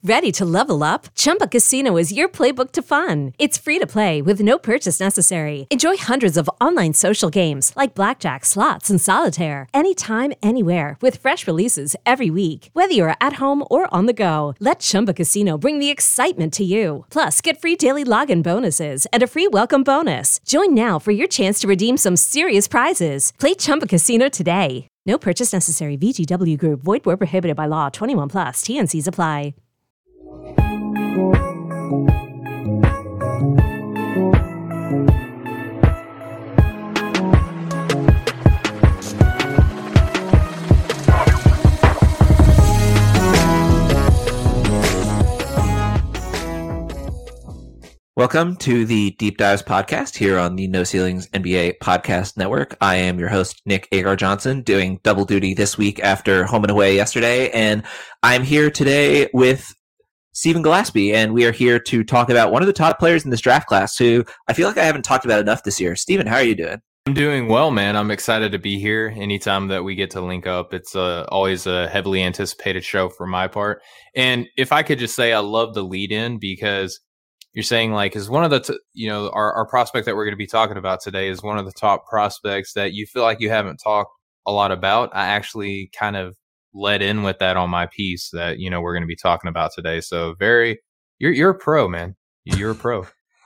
Ready to level up? Chumba Casino is your playbook to fun. It's free to play with no purchase necessary. Enjoy hundreds of online social games like blackjack, slots, and solitaire anytime, anywhere with fresh releases every week. Whether you're at home or on the go, let Chumba Casino bring the excitement to you. Plus, get free daily login bonuses and a free welcome bonus. Join now for your chance to redeem some serious prizes. Play Chumba Casino today. No purchase necessary. VGW Group. Void where prohibited by law. 21 plus. T&Cs apply. Welcome to the Deep Dives podcast here on the No Ceilings NBA Podcast Network. I am your host, Nick Agar-Johnson, doing double duty this week after home and away yesterday. And I'm here today with Stephen Gillespie, and we are here to talk about one of the top players in this draft class who I feel like I haven't talked about enough this year. Stephen, how are you doing? I'm doing well, man. I'm excited to be here. Anytime that we get to link up, it's always a heavily anticipated show for my part. And if I could just say I love the lead in because you're saying like is one of the our prospect that we're going to be talking about today is one of the top prospects that you feel like you haven't talked a lot about. I actually kind of led in with that on my piece that we're going to be talking about today. So you're a pro, man. You're a pro.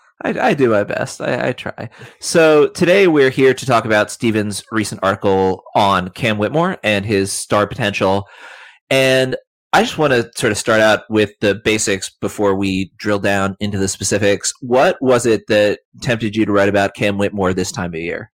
I do my best. I try. So today we're here to talk about Stephen's recent article on Cam Whitmore and his star potential. And I just want to sort of start out with the basics before we drill down into the specifics. What was it that tempted you to write about Cam Whitmore this time of year?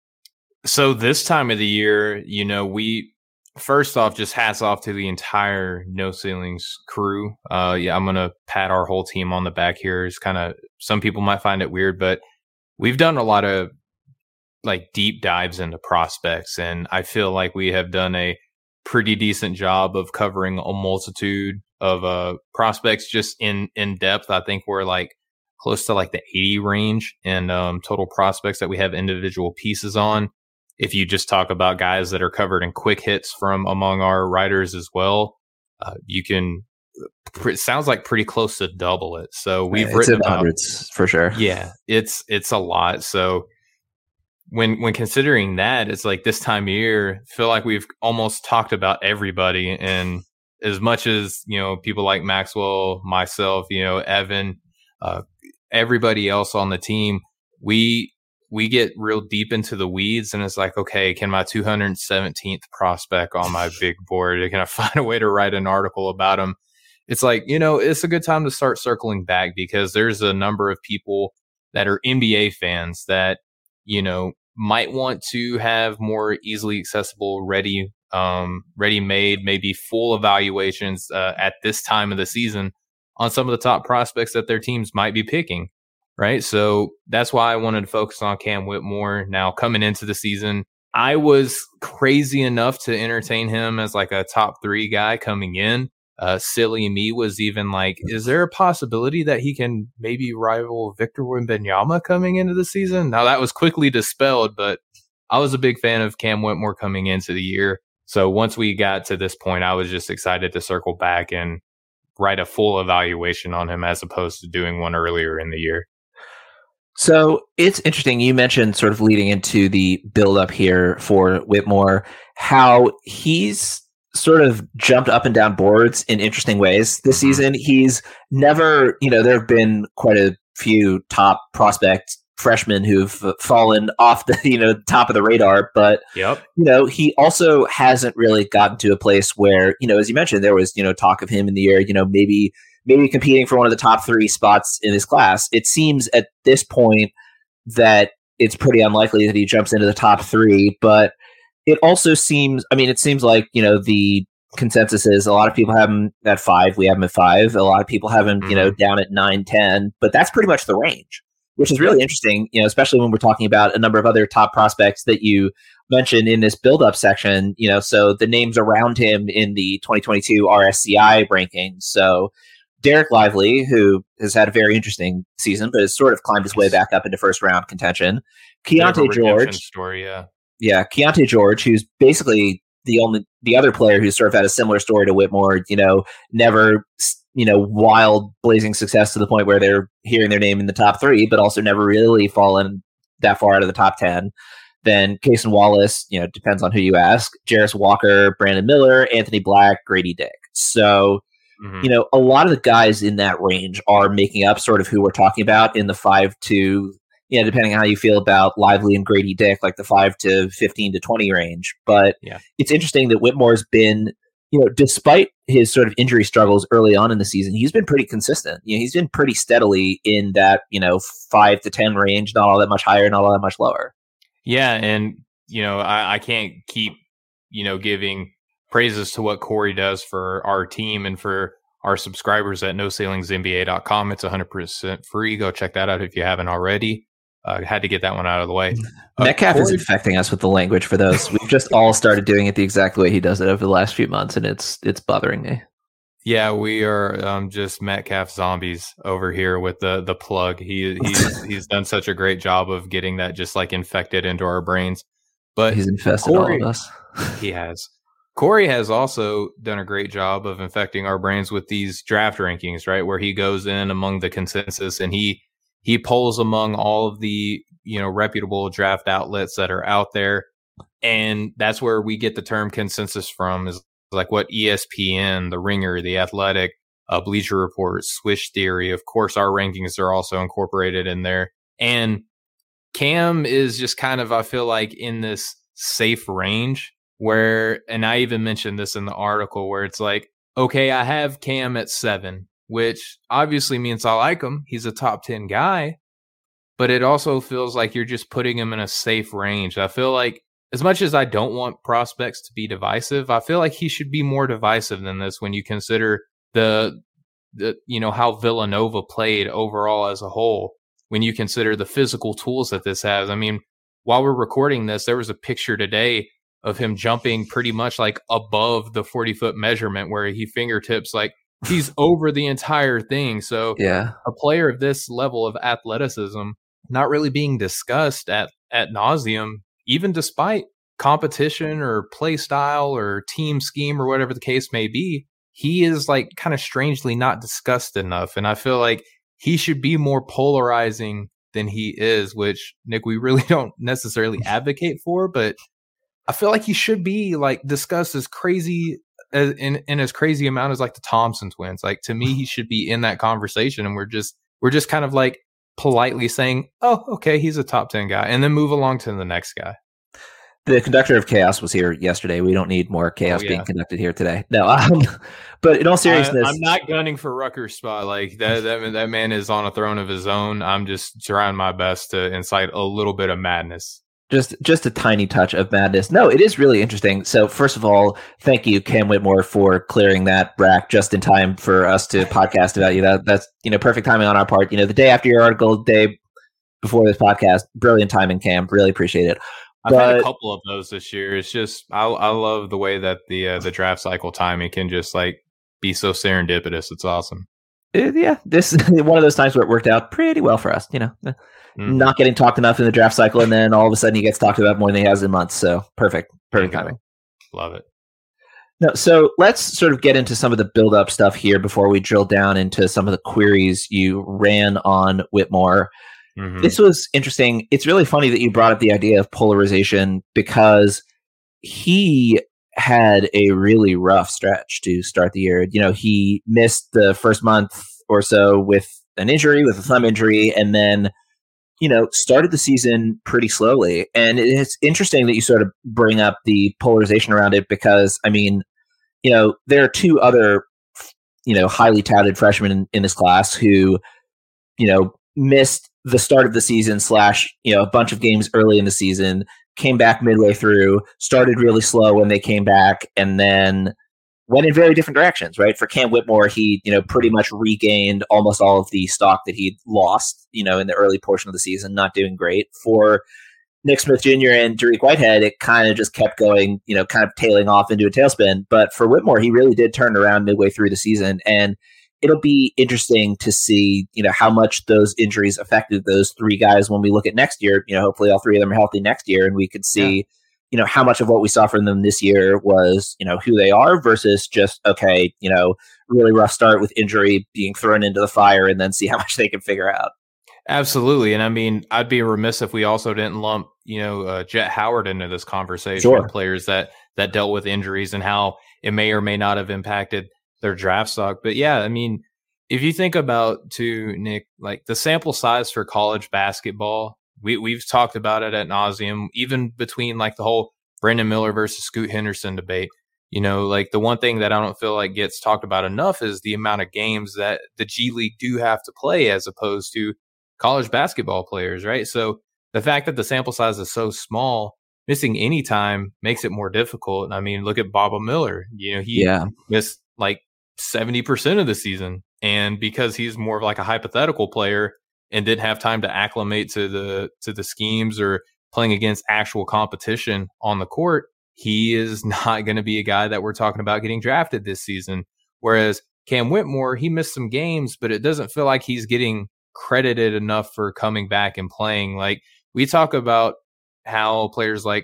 So this time of the year, we first off, just hats off to the entire No Ceilings crew. I'm going to pat our whole team on the back here. It's kind of, some people might find it weird, but we've done a lot of like deep dives into prospects, and I feel like we have done a pretty decent job of covering a multitude of prospects just in depth. I think we're like close to like the 80 range in total prospects that we have individual pieces on. If you just talk about guys that are covered in quick hits from among our writers as well, you can, it sounds like pretty close to double it. So we've written about hundreds for sure. Yeah, it's a lot. So when considering that, it's like this time of year, I feel like we've almost talked about everybody. And as much as, people like Maxwell, myself, Evan, everybody else on the team, we get real deep into the weeds, and it's like, okay, can my 217th prospect on my big board, can I find a way to write an article about him? It's like, it's a good time to start circling back because there's a number of people that are NBA fans that, might want to have more easily accessible, ready-made, maybe full evaluations at this time of the season on some of the top prospects that their teams might be picking. Right. So that's why I wanted to focus on Cam Whitmore. Now, coming into the season, I was crazy enough to entertain him as like a top 3 guy coming in. Silly me was even like, is there a possibility that he can maybe rival Victor Wembanyama coming into the season? Now, that was quickly dispelled, but I was a big fan of Cam Whitmore coming into the year. So once we got to this point, I was just excited to circle back and write a full evaluation on him as opposed to doing one earlier in the year. So it's interesting. You mentioned sort of leading into the build-up here for Whitmore, how he's sort of jumped up and down boards in interesting ways this season. He's never, there have been quite a few top prospect freshmen who've fallen off the, top of the radar, but, he also hasn't really gotten to a place where, as you mentioned, there was, talk of him in the air, maybe competing for one of the top 3 spots in this class. It seems at this point that it's pretty unlikely that he jumps into the top 3, but it also seems, it seems like, the consensus is a lot of people have him at 5. We have him at 5. A lot of people have him, down at 9, 10, but that's pretty much the range, which is really interesting, especially when we're talking about a number of other top prospects that you mentioned in this build-up section, so the names around him in the 2022 RSCI rankings. So Derek Lively, who has had a very interesting season, but has sort of climbed his way back up into first-round contention. Keontae George. Story, yeah. Yeah, Keontae George, who's basically the other player who's sort of had a similar story to Whitmore, never wild blazing success to the point where they're hearing their name in the top 3, but also never really fallen that far out of the top 10. Then Cason Wallace, depends on who you ask. Jarris Walker, Brandon Miller, Anthony Black, Grady Dick. So, a lot of the guys in that range are making up sort of who we're talking about in the 5 to, depending on how you feel about Lively and Grady Dick, like the 5 to 15 to 20 range. But it's interesting that Whitmore's been, despite his sort of injury struggles early on in the season, he's been pretty consistent. He's been pretty steadily in that, 5 to 10 range, not all that much higher, not all that much lower. Yeah. And, I can't keep, giving praises to what Corey does for our team and for our subscribers at NoCeilingsNBA.com. It's 100% free. Go check that out if you haven't already. Had to get that one out of the way. Metcalf is infecting us with the language for those. We've just all started doing it the exact way he does it over the last few months, and it's bothering me. Yeah, we are just Metcalf zombies over here with the plug. He's done such a great job of getting that just like infected into our brains. But he's infested all of us. He has. Corey has also done a great job of infecting our brains with these draft rankings, right? Where he goes in among the consensus and he polls among all of the, reputable draft outlets that are out there. And that's where we get the term consensus from, is like what ESPN, The Ringer, The Athletic, Bleacher Report, Swish Theory. Of course, our rankings are also incorporated in there. And Cam is just kind of, I feel like, in this safe range where, and I even mentioned this in the article, where it's like, okay, I have Cam at 7, which obviously means I like him. He's a top 10 guy, but it also feels like you're just putting him in a safe range. I feel like, as much as I don't want prospects to be divisive, I feel like he should be more divisive than this when you consider the how Villanova played overall as a whole, when you consider the physical tools that this has. I mean, while we're recording this, there was a picture today of him jumping pretty much like above the 40-foot measurement, where he fingertips, like he's over the entire thing. So a player of this level of athleticism not really being discussed at nauseum, even despite competition or play style or team scheme or whatever the case may be, he is like kind of strangely not discussed enough. And I feel like he should be more polarizing than he is, which, Nick, we really don't necessarily advocate for, but I feel like he should be like discussed as crazy in as crazy amount as like the Thompson twins. Like, to me, he should be in that conversation, and we're just kind of like politely saying, oh, okay, he's a top 10 guy, and then move along to the next guy. The conductor of chaos was here yesterday. We don't need more chaos being conducted here today. No, but in all seriousness, I'm not gunning for Rutgers' spot. Like that man is on a throne of his own. I'm just trying my best to incite a little bit of madness. Just a tiny touch of madness. No, it is really interesting. So first of all, thank you, Cam Whitmore, for clearing that rack just in time for us to podcast about you. That's perfect timing on our part. The day after your article, the day before this podcast, brilliant timing, Cam. Really appreciate it. I've had a couple of those this year. It's just I love the way that the draft cycle timing can just like be so serendipitous. It's awesome. This is one of those times where it worked out pretty well for us. Not getting talked enough in the draft cycle, and then all of a sudden he gets talked about more than he has in months. So perfect timing. Love it. No, so let's sort of get into some of the build-up stuff here before we drill down into some of the queries you ran on Whitmore. Mm-hmm. This was interesting. It's really funny that you brought up the idea of polarization, because he had a really rough stretch to start the year. He missed the first month or so with an injury, with a thumb injury, and then started the season pretty slowly. And it's interesting that you sort of bring up the polarization around it, because, I mean, there are two other, highly touted freshmen in this class who, missed the start of the season / a bunch of games early in the season, came back midway through, started really slow when they came back, and then went in very different directions, right? For Cam Whitmore, he, pretty much regained almost all of the stock that he'd lost, in the early portion of the season, not doing great. For Nick Smith Jr. and Dariq Whitehead, it kind of just kept going, kind of tailing off into a tailspin. But for Whitmore, he really did turn around midway through the season, and it'll be interesting to see, how much those injuries affected those three guys when we look at next year. Hopefully all three of them are healthy next year, and we could see, how much of what we saw from them this year was, who they are versus just, okay, really rough start with injury, being thrown into the fire, and then see how much they can figure out. Absolutely. And I mean, I'd be remiss if we also didn't lump, Jet Howard into this conversation. Sure. Players that dealt with injuries and how it may or may not have impacted their draft stock. But yeah, I mean, if you think about, too, Nick, like the sample size for college basketball, we've talked about it ad nauseum, even between like the whole Brandon Miller versus Scoot Henderson debate. Like the one thing that I don't feel like gets talked about enough is the amount of games that the G League do have to play as opposed to college basketball players, right? So the fact that the sample size is so small, missing any time makes it more difficult. And I mean, look at Baba Miller. He missed like 70% of the season. And because he's more of like a hypothetical player and didn't have time to acclimate to the schemes or playing against actual competition on the court, he is not going to be a guy that we're talking about getting drafted this season. Whereas Cam Whitmore, he missed some games, but it doesn't feel like he's getting credited enough for coming back and playing. Like we talk about how players like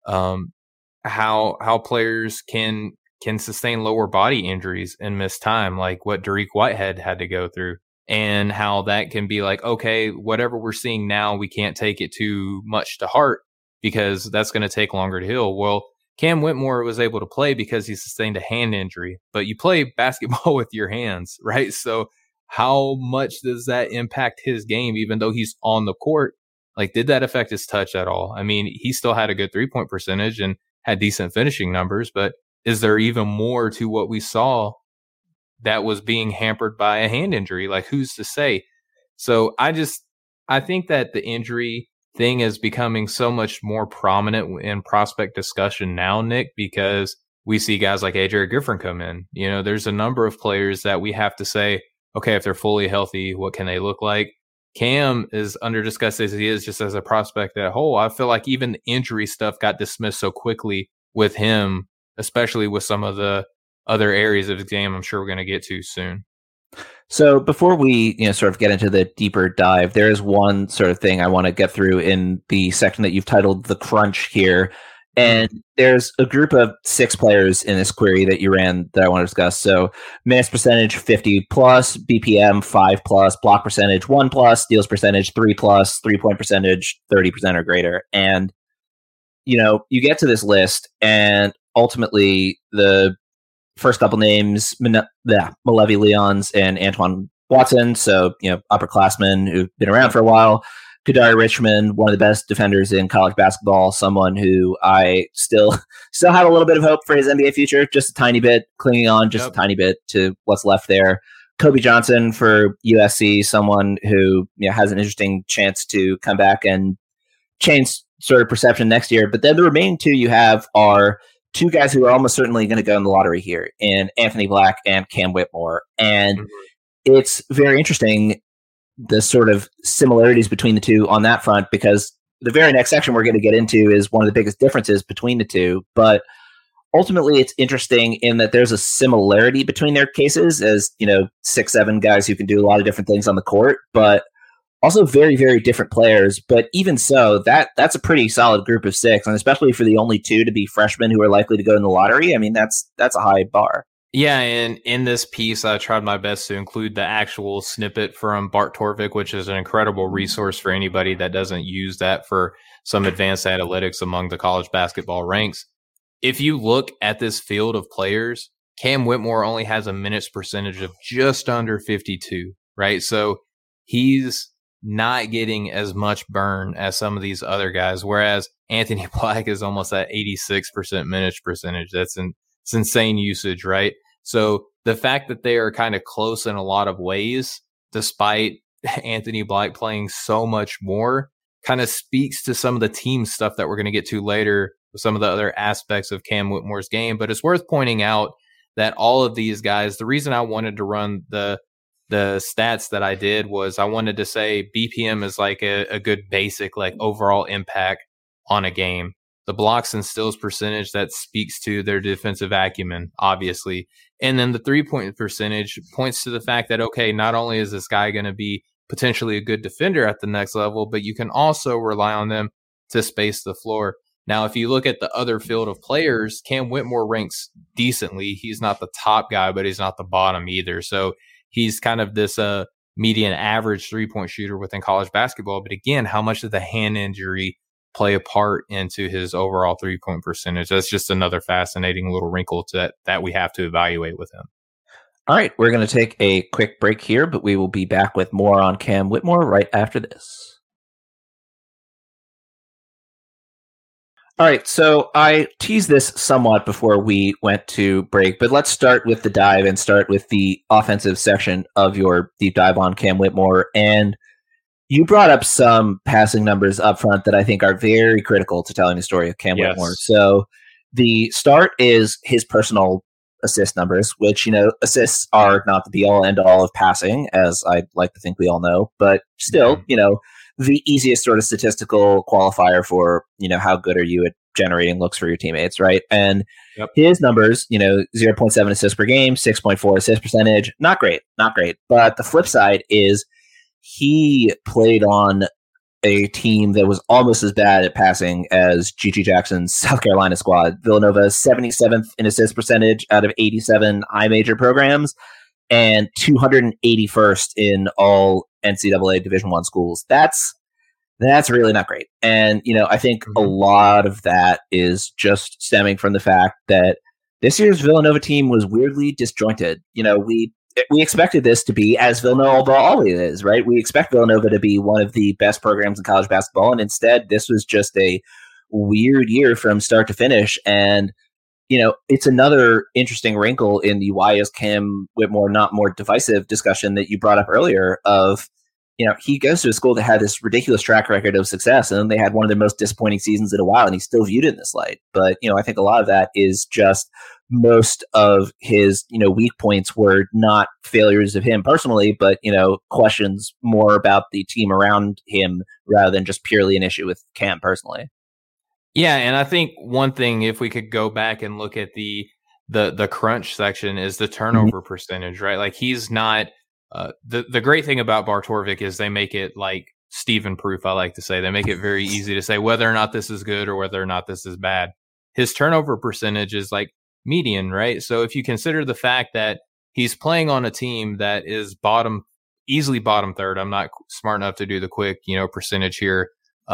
how players can sustain lower body injuries and miss time, like what Dariq Whitehead had to go through, and how that can be like, okay, whatever we're seeing now, we can't take it too much to heart because that's going to take longer to heal. Well, Cam Whitmore was able to play because he sustained a hand injury, but you play basketball with your hands, right? So how much does that impact his game, even though he's on the court? Like, did that affect his touch at all? I mean, he still had a good 3-point percentage and had decent finishing numbers, but is there even more to what we saw that was being hampered by a hand injury? Like, who's to say? So I think that the injury thing is becoming so much more prominent in prospect discussion now, Nick, because we see guys like Adrian Griffin come in. There's a number of players that we have to say, okay, if they're fully healthy, what can they look like? Cam is under discussed as he is just as a prospect at whole. I feel like even the injury stuff got dismissed so quickly with him, especially with some of the other areas of his game I'm sure we're going to get to soon. So before we sort of get into the deeper dive, there is one sort of thing I want to get through in the section that you've titled The Crunch here. And there's a group of 6 players in this query that you ran that I want to discuss. So minutes percentage 50 plus, BPM 5 plus, block percentage 1 plus, steals percentage 3 plus, 3-point percentage 30% or greater. And you get to this list, and ultimately the first couple names, Malevi Leons and Antoine Watson, so upperclassmen who've been around for a while. Kadari Richmond, one of the best defenders in college basketball, someone who I still have a little bit of hope for his NBA future, just a tiny bit, clinging on just a tiny bit to what's left there. Kobe Johnson for USC, someone who has an interesting chance to come back and change sort of perception next year. But then the remaining 2 you have are 2 guys who are almost certainly going to go in the lottery here, in Anthony Black and Cam Whitmore. And it's very interesting, the sort of similarities between the 2 on that front, because the very next section we're going to get into is one of the biggest differences between the 2. But ultimately, it's interesting in that there's a similarity between their cases as, 6-7 guys who can do a lot of different things on the court, but also very, very different players. But even so, that's a pretty solid group of 6, and especially for the only 2 to be freshmen who are likely to go in the lottery, I mean, that's a high bar. Yeah, and in this piece, I tried my best to include the actual snippet from Bart Torvik, which is an incredible resource for anybody that doesn't use that for some advanced analytics among the college basketball ranks. If you look at this field of players, Cam Whitmore only has a minutes percentage of just under 52, right? So he's not getting as much burn as some of these other guys, whereas Anthony Black is almost at 86% minutes percentage. It's insane usage, right? So the fact that they are kind of close in a lot of ways, despite Anthony Black playing so much more, kind of speaks to some of the team stuff that we're going to get to later with some of the other aspects of Cam Whitmore's game. But it's worth pointing out that all of these guys, the reason I wanted to run the stats that I did was I wanted to say BPM is like a good basic, like overall impact on a game. The blocks and steals percentage, that speaks to their defensive acumen, obviously. And then the 3-point percentage points to the fact that, okay, not only is this guy going to be potentially a good defender at the next level, but you can also rely on them to space the floor. Now, if you look at the other field of players, Cam Whitmore ranks decently. He's not the top guy, but he's not the bottom either. So he's kind of this median average 3-point shooter within college basketball. But again, how much did the hand injury play a part into his overall 3-point percentage? That's just another fascinating little wrinkle that we have to evaluate with him. All right, we're going to take a quick break here, but we will be back with more on Cam Whitmore right after this. All right, so I teased this somewhat before we went to break, but let's start with the dive and start with the offensive section of your deep dive on Cam Whitmore. And you brought up some passing numbers up front that I think are very critical to telling the story of Cam Whitmore. So the start is his personal assist numbers, which, assists are not the be-all, end-all of passing, as I'd like to think we all know, but still, the easiest sort of statistical qualifier for, how good are you at generating looks for your teammates, right? And his numbers, 0.7 assists per game, 6.4 assist percentage, not great. But the flip side is he played on a team that was almost as bad at passing as GG Jackson's South Carolina squad. Villanova 77th in assist percentage out of 87 I-major programs and 281st in all NCAA Division I schools. That's really not great. And, I think a lot of that is just stemming from the fact that this year's Villanova team was weirdly disjointed. We expected this to be, as Villanova always is, right? We expect Villanova to be one of the best programs in college basketball, and instead this was just a weird year from start to finish. And, it's another interesting wrinkle in the why is Cam Whitmore not more divisive discussion that you brought up earlier of, he goes to a school that had this ridiculous track record of success, and then they had one of their most disappointing seasons in a while, and he's still viewed in this light. But, I think a lot of that is just most of his, weak points were not failures of him personally, but, questions more about the team around him rather than just purely an issue with Cam personally. Yeah, and I think one thing, if we could go back and look at the crunch section, is the turnover percentage, right? Like, he's not the great thing about Bartorvik is they make it like Steven proof. I like to say they make it very easy to say whether or not this is good or whether or not this is bad. His turnover percentage is like median, right? So if you consider the fact that he's playing on a team that is easily bottom third, I'm not smart enough to do the quick, percentage here,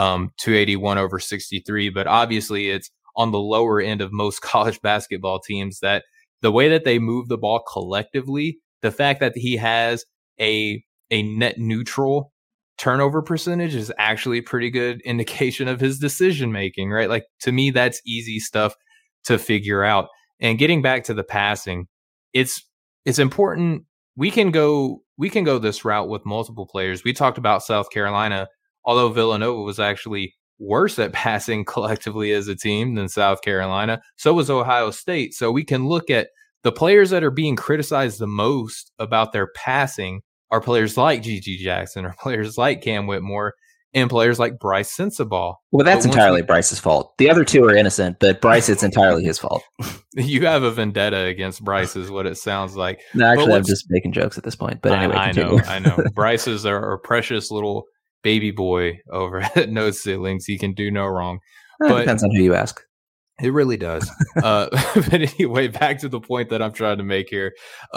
281 over 63, but obviously it's on the lower end of most college basketball teams, that the way that they move the ball collectively, the fact that he has a net neutral turnover percentage is actually a pretty good indication of his decision making, right? Like, to me, that's easy stuff to figure out. And getting back to the passing, it's important. We can go this route with multiple players. We talked about South Carolina, although Villanova was actually worse at passing collectively as a team than South Carolina. So was Ohio State. So we can look at the players that are being criticized the most about their passing are players like GG Jackson, or players like Cam Whitmore, and players like Bryce Sensabaugh. Well, that's entirely Bryce's fault. The other two are innocent, but Bryce, it's entirely his fault. You have a vendetta against Bryce, is what it sounds like. No, actually, I'm just making jokes at this point. But anyway, I know. Bryce is our precious little baby boy over at No Ceilings. He can do no wrong. But depends on who you ask. It really does. But anyway, back to the point that I'm trying to make here.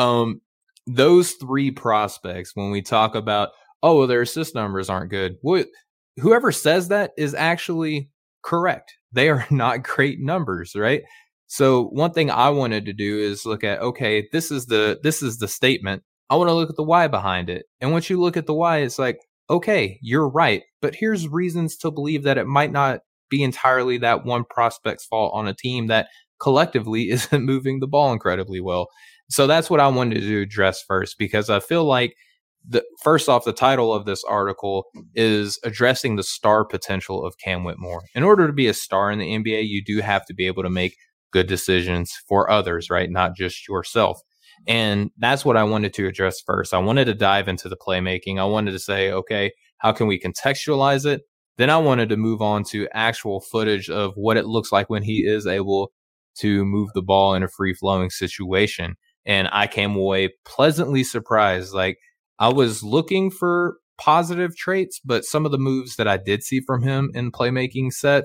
Those three prospects, when we talk about, their assist numbers aren't good, whoever says that is actually correct. They are not great numbers, right? So one thing I wanted to do is look at, okay, this is the statement. I want to look at the why behind it. And once you look at the why, it's like, okay, you're right, but here's reasons to believe that it might not be entirely that one prospect's fault on a team that collectively isn't moving the ball incredibly well. So that's what I wanted to address first, because I feel like first off, the title of this article is addressing the star potential of Cam Whitmore. In order to be a star in the NBA, you do have to be able to make good decisions for others, right? Not just yourself. And that's what I wanted to address first. I wanted to dive into the playmaking. I wanted to say, okay, how can we contextualize it? Then I wanted to move on to actual footage of what it looks like when he is able to move the ball in a free-flowing situation. And I came away pleasantly surprised. Like, I was looking for positive traits, but some of the moves that I did see from him in playmaking sets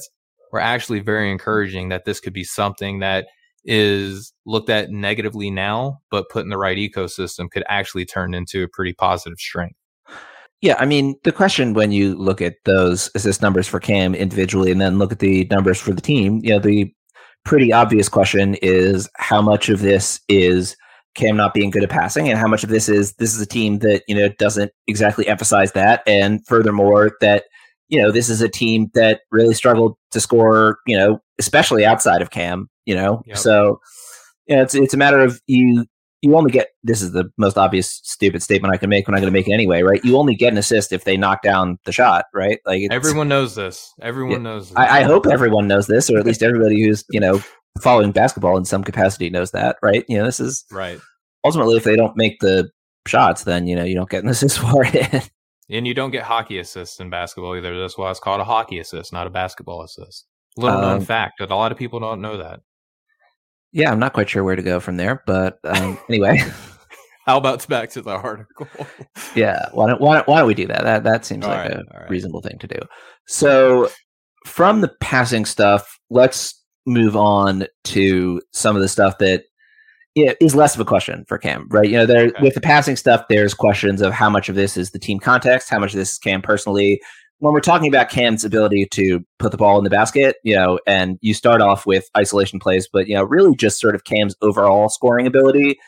were actually very encouraging that this could be something that is looked at negatively now, but put in the right ecosystem could actually turn into a pretty positive strength. Yeah, I mean, the question when you look at those assist numbers for Cam individually and then look at the numbers for the team, the pretty obvious question is how much of this is Cam not being good at passing and how much of this is a team that, doesn't exactly emphasize that. And furthermore, that, this is a team that really struggled to score, especially outside of Cam, Yep. So, it's a matter of you only get, this is the most obvious stupid statement I can make when I'm going to make it anyway, right? You only get an assist if they knock down the shot, right? Like everyone knows this. Everyone knows this. I hope everyone knows this, or at least everybody who's, following basketball in some capacity knows that, right? This is right. Ultimately, if they don't make the shots, then, you don't get an assist for it. And you don't get hockey assists in basketball either. That's why it's called a hockey assist, not a basketball assist. Little known fact, but a lot of people don't know that. Yeah, I'm not quite sure where to go from there, but anyway. How about back to the article? Yeah, why don't we do that? That seems like a reasonable thing to do. So, from the passing stuff, let's move on to some of the stuff that is less of a question for Cam, right? With the passing stuff, there's questions of how much of this is the team context, how much of this is Cam personally. When we're talking about Cam's ability to put the ball in the basket, and you start off with isolation plays, but, really just sort of Cam's overall scoring ability,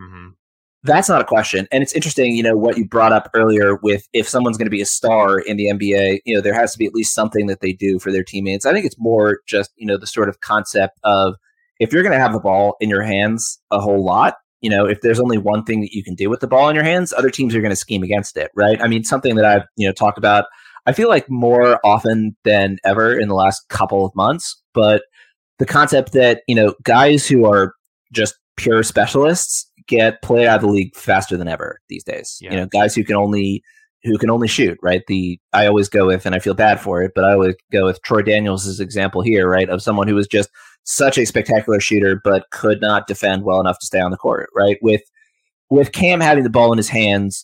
that's not a question. And it's interesting, what you brought up earlier with if someone's going to be a star in the NBA, there has to be at least something that they do for their teammates. I think it's more just, the sort of concept of if you're going to have the ball in your hands a whole lot, if there's only one thing that you can do with the ball in your hands, other teams are going to scheme against it, right? I mean, something that I've, talked about, I feel like more often than ever in the last couple of months, but the concept that, guys who are just pure specialists get played out of the league faster than ever these days. Yeah. Guys who can only shoot, right? I always go with, and I feel bad for it, but I always go with Troy Daniels' example here, right? Of someone who was just such a spectacular shooter, but could not defend well enough to stay on the court, right? With Cam having the ball in his hands,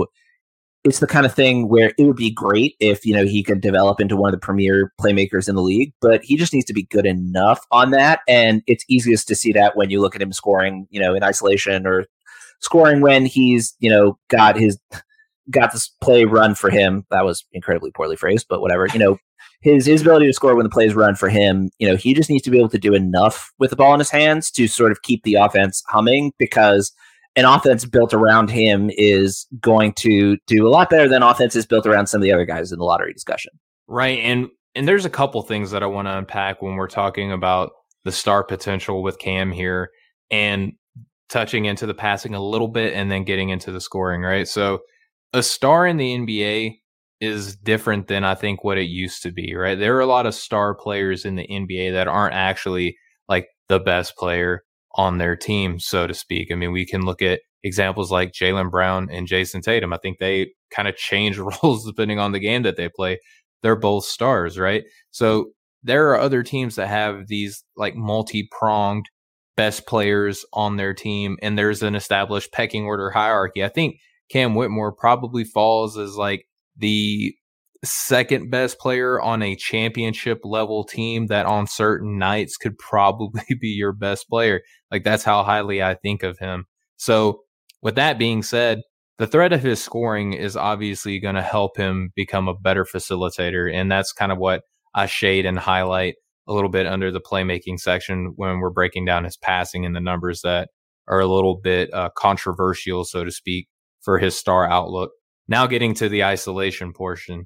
it's the kind of thing where it would be great if, he could develop into one of the premier playmakers in the league, but he just needs to be good enough on that. And it's easiest to see that when you look at him scoring, in isolation or scoring when he's, got this play run for him. That was incredibly poorly phrased, but whatever, his ability to score when the plays run for him, he just needs to be able to do enough with the ball in his hands to sort of keep the offense humming, because an offense built around him is going to do a lot better than offenses built around some of the other guys in the lottery discussion. Right. And there's a couple things that I want to unpack when we're talking about the star potential with Cam here and touching into the passing a little bit and then getting into the scoring, right? So a star in the NBA is different than I think what it used to be, right? There are a lot of star players in the NBA that aren't actually like the best player on their team, so to speak. I mean, we can look at examples like Jaylen Brown and Jason Tatum. I think they kind of change roles depending on the game that they play. They're both stars, right? So there are other teams that have these like multi-pronged best players on their team, and there's an established pecking order hierarchy. I think Cam Whitmore probably falls as like the second best player on a championship level team that on certain nights could probably be your best player. Like that's how highly I think of him. So with that being said, the threat of his scoring is obviously going to help him become a better facilitator. And that's kind of what I shade and highlight a little bit under the playmaking section when we're breaking down his passing and the numbers that are a little bit controversial, so to speak, for his star outlook. Now getting to the isolation portion.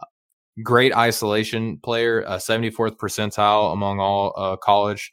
Great isolation player, 74th percentile among all college.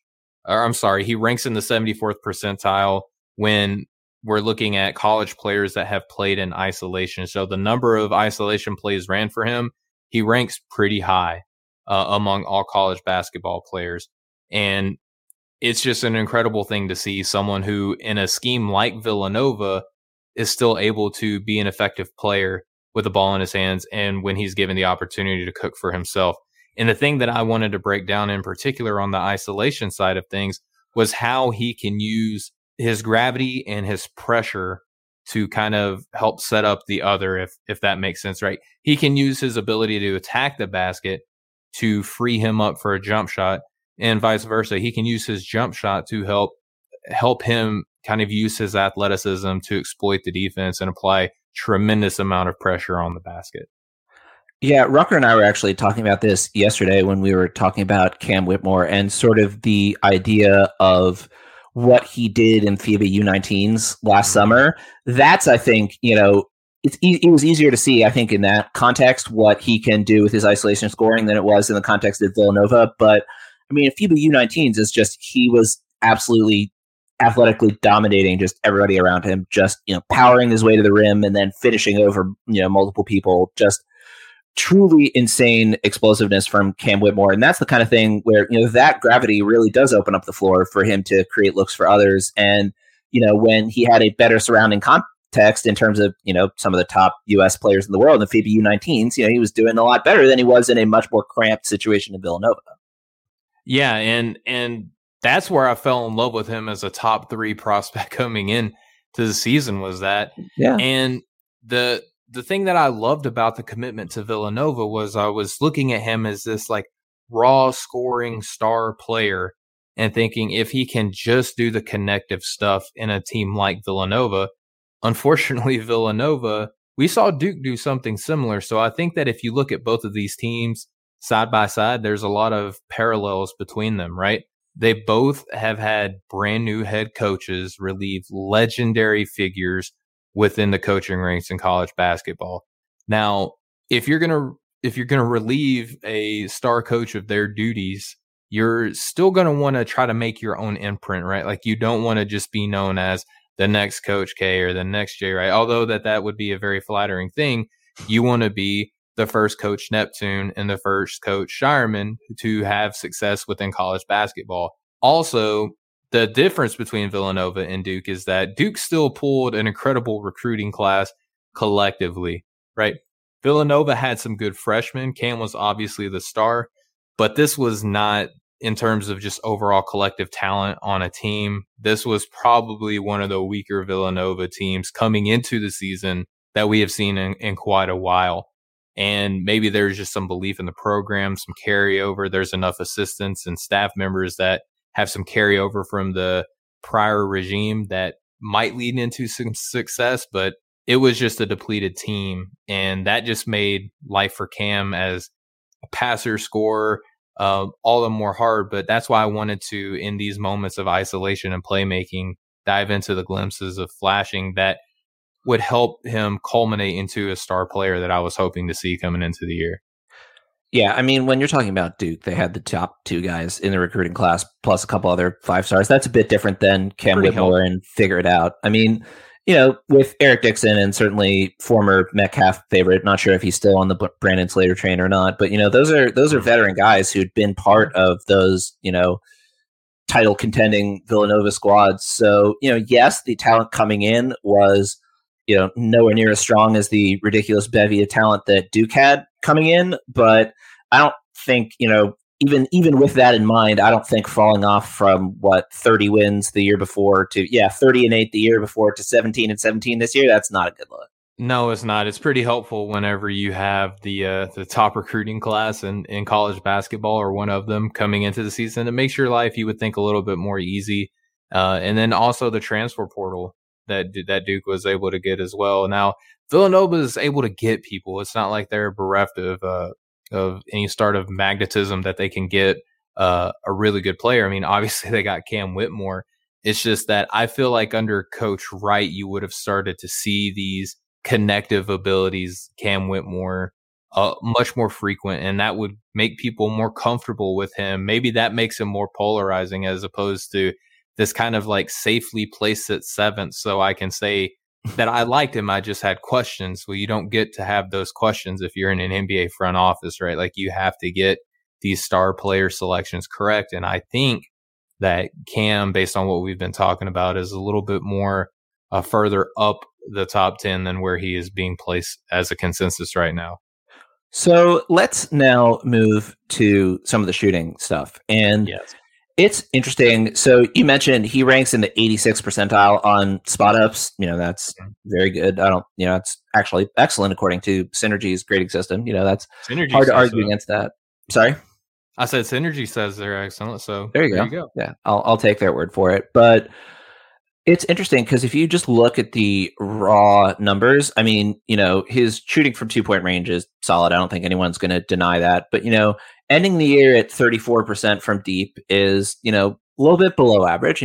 He ranks in the 74th percentile when we're looking at college players that have played in isolation. So the number of isolation plays ran for him, he ranks pretty high among all college basketball players. And it's just an incredible thing to see someone who in a scheme like Villanova is still able to be an effective player with the ball in his hands and when he's given the opportunity to cook for himself. And the thing that I wanted to break down in particular on the isolation side of things was how he can use his gravity and his pressure to kind of help set up the other, if that makes sense, right? He can use his ability to attack the basket to free him up for a jump shot, and vice versa. He can use his jump shot to help him kind of use his athleticism to exploit the defense and apply tremendous amount of pressure on the basket. Yeah, Rucker and I were actually talking about this yesterday when we were talking about Cam Whitmore and sort of the idea of what he did in FIBA U19s last summer. That's, I think, it was easier to see, I think, in that context, what he can do with his isolation scoring than it was in the context of Villanova. But, I mean, FIBA U19s is just, he was absolutely athletically dominating just everybody around him, just, powering his way to the rim and then finishing over, multiple people. Just truly insane explosiveness from Cam Whitmore. And that's the kind of thing where, that gravity really does open up the floor for him to create looks for others. And, when he had a better surrounding context in terms of, some of the top U.S. players in the world in the FIBA U19s, he was doing a lot better than he was in a much more cramped situation in Villanova. Yeah. And that's where I fell in love with him as a top 3 prospect coming in to the season was that. Yeah. And the thing that I loved about the commitment to Villanova was I was looking at him as this like raw scoring star player and thinking if he can just do the connective stuff in a team like Villanova. Unfortunately, Villanova, we saw Duke do something similar. So I think that if you look at both of these teams side by side, there's a lot of parallels between them, right? They both have had brand new head coaches relieve legendary figures within the coaching ranks in college basketball. Now, if you're gonna relieve a star coach of their duties, you're still gonna want to try to make your own imprint, right? Like you don't want to just be known as the next Coach K or the next J, right? Although that would be a very flattering thing, you want to be the first Coach Neptune and the first Coach Shireman to have success within college basketball. Also, the difference between Villanova and Duke is that Duke still pulled an incredible recruiting class collectively, right? Villanova had some good freshmen. Cam was obviously the star, but this was not in terms of just overall collective talent on a team. This was probably one of the weaker Villanova teams coming into the season that we have seen in quite a while. And maybe there's just some belief in the program, some carryover. There's enough assistants and staff members that have some carryover from the prior regime that might lead into some success, but it was just a depleted team. And that just made life for Cam as a passer, scorer, all the more hard. But that's why I wanted to, in these moments of isolation and playmaking, dive into the glimpses of flashing that would help him culminate into a star player that I was hoping to see coming into the year. Yeah, I mean, when you're talking about Duke, they had the top 2 guys in the recruiting class, plus a couple other 5-stars. That's a bit different than Cam Whitmore and Figure It Out. I mean, with Eric Dixon and certainly former Metcalf favorite, not sure if he's still on the Brandon Slater train or not, but those are veteran guys who'd been part of those, title contending Villanova squads. So, yes, the talent coming in was nowhere near as strong as the ridiculous bevy of talent that Duke had coming in. But I don't think, even with that in mind, I don't think falling off from 30 wins the year before to 30-8 the year before to 17-17 this year, that's not a good look. No, it's not. It's pretty helpful whenever you have the top recruiting class in college basketball or one of them coming into the season. It makes your life, you would think, a little bit more easy. And then also the transfer portal that Duke was able to get as well. Now, Villanova is able to get people. It's not like they're bereft of any sort of magnetism that they can get a really good player. I mean, obviously they got Cam Whitmore. It's just that I feel like under Coach Wright, you would have started to see these connective abilities, Cam Whitmore, much more frequent, and that would make people more comfortable with him. Maybe that makes him more polarizing as opposed to this kind of like safely placed at 7th. So I can say that I liked him. I just had questions. Well, you don't get to have those questions if you're in an NBA front office, right? Like you have to get these star player selections correct. And I think that Cam, based on what we've been talking about, is a little bit more further up the top 10 than where he is being placed as a consensus right now. So let's now move to some of the shooting stuff. And yes, it's interesting. So you mentioned he ranks in the 86th percentile on spot ups. That's very good. It's actually excellent according to Synergy's grading system. That's Synergy hard to argue against that. Sorry? I said Synergy says they're excellent. So there you go. Yeah, I'll take their word for it. But it's interesting because if you just look at the raw numbers, I mean, his shooting from 2-point range is solid. I don't think anyone's going to deny that. But, ending the year at 34% from deep is, a little bit below average,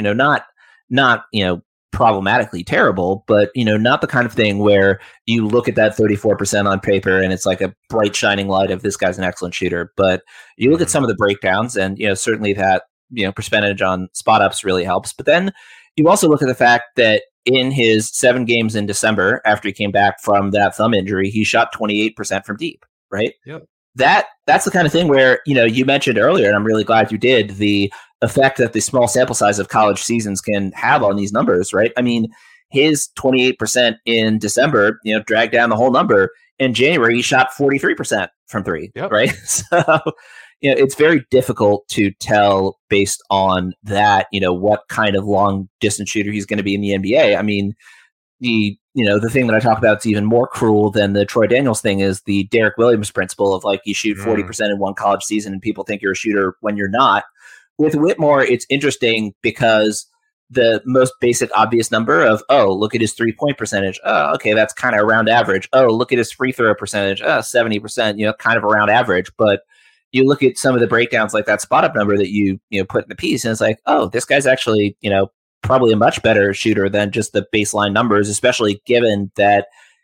not problematically terrible, but, not the kind of thing where you look at that 34% on paper and it's like a bright shining light of this guy's an excellent shooter. But you look at some of the breakdowns and, certainly that, percentage on spot ups really helps. But then you also look at the fact that in his 7 games in December, after he came back from that thumb injury, he shot 28% from deep, right? Yep. That's the kind of thing where, you mentioned earlier, and I'm really glad you did, the effect that the small sample size of college seasons can have on these numbers, right? I mean, his 28% in December, dragged down the whole number. In January, he shot 43% from 3, right? So, it's very difficult to tell based on that, what kind of long distance shooter he's going to be in the NBA. I mean, the thing that I talk about is even more cruel than the Troy Daniels thing is the Derek Williams principle of like you shoot 40% in one college season and people think you're a shooter when you're not. With Whitmore, it's interesting because the most basic obvious number of, look at his 3-point percentage. Oh, okay, that's kind of around average. Oh, look at his free throw percentage. 70%, kind of around average. But you look at some of the breakdowns like that spot up number that you put in the piece and it's like, oh, this guy's actually, probably a much better shooter than just the baseline numbers, especially given that,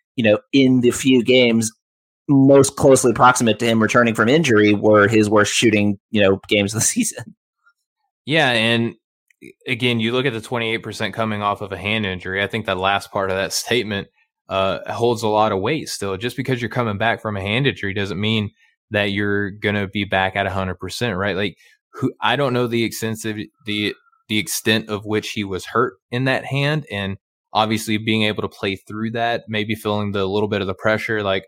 in the few games most closely proximate to him returning from injury were his worst shooting, games of the season. Yeah. And again, you look at the 28% coming off of a hand injury. I think that last part of that statement holds a lot of weight still. Just because you're coming back from a hand injury doesn't mean that you're going to be back at 100%, right? Like I don't know the extent of which he was hurt in that hand, and obviously being able to play through that, maybe feeling the little bit of the pressure, like,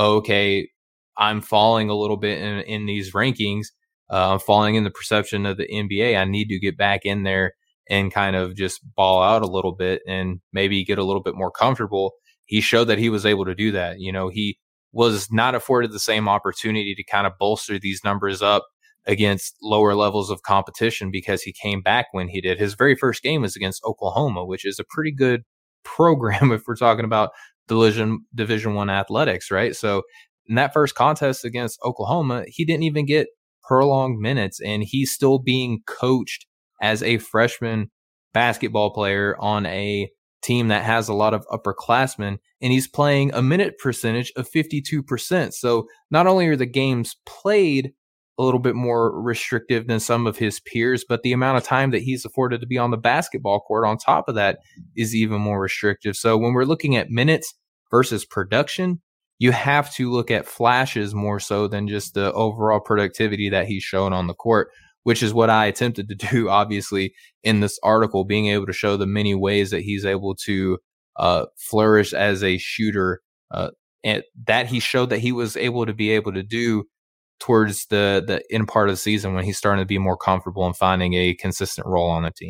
okay, I'm falling a little bit in these rankings. I'm falling in the perception of the NBA. I need to get back in there and kind of just ball out a little bit and maybe get a little bit more comfortable. He showed that he was able to do that. He was not afforded the same opportunity to kind of bolster these numbers up against lower levels of competition because he came back when he did. His very first game was against Oklahoma, which is a pretty good program if we're talking about Division I athletics, right? So in that first contest against Oklahoma, he didn't even get prolonged minutes, and he's still being coached as a freshman basketball player on a team that has a lot of upperclassmen, and he's playing a minute percentage of 52%. So not only are the games played a little bit more restrictive than some of his peers, but the amount of time that he's afforded to be on the basketball court on top of that is even more restrictive. So when we're looking at minutes versus production, you have to look at flashes more so than just the overall productivity that he's shown on the court, which is what I attempted to do, obviously, in this article, being able to show the many ways that he's able to flourish as a shooter, and that he showed that he was able to do towards the end part of the season when he's starting to be more comfortable and finding a consistent role on the team.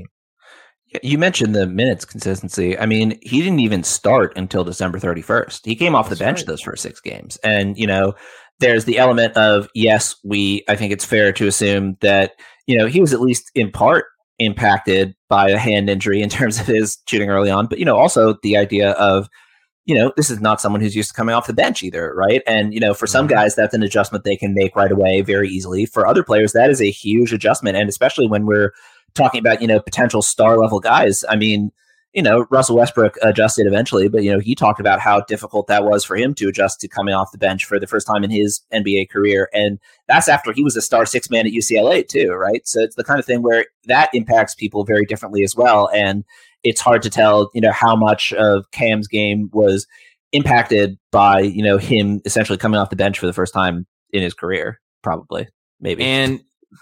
You mentioned the minutes consistency. I mean, he didn't even start until December 31st. He came off the bench those first 6 games. And, there's the element of, yes, I think it's fair to assume that, he was at least in part impacted by a hand injury in terms of his shooting early on. But, also the idea of, this is not someone who's used to coming off the bench either, right? And, for some guys, that's an adjustment they can make right away very easily. For other players, that is a huge adjustment. And especially when we're talking about, potential star level guys. I mean, Russell Westbrook adjusted eventually, but, he talked about how difficult that was for him to adjust to coming off the bench for the first time in his NBA career. And that's after he was a star 6 man at UCLA too, right? So it's the kind of thing where that impacts people very differently as well. And it's hard to tell, how much of Cam's game was impacted by, him essentially coming off the bench for the first time in his career, probably, maybe. And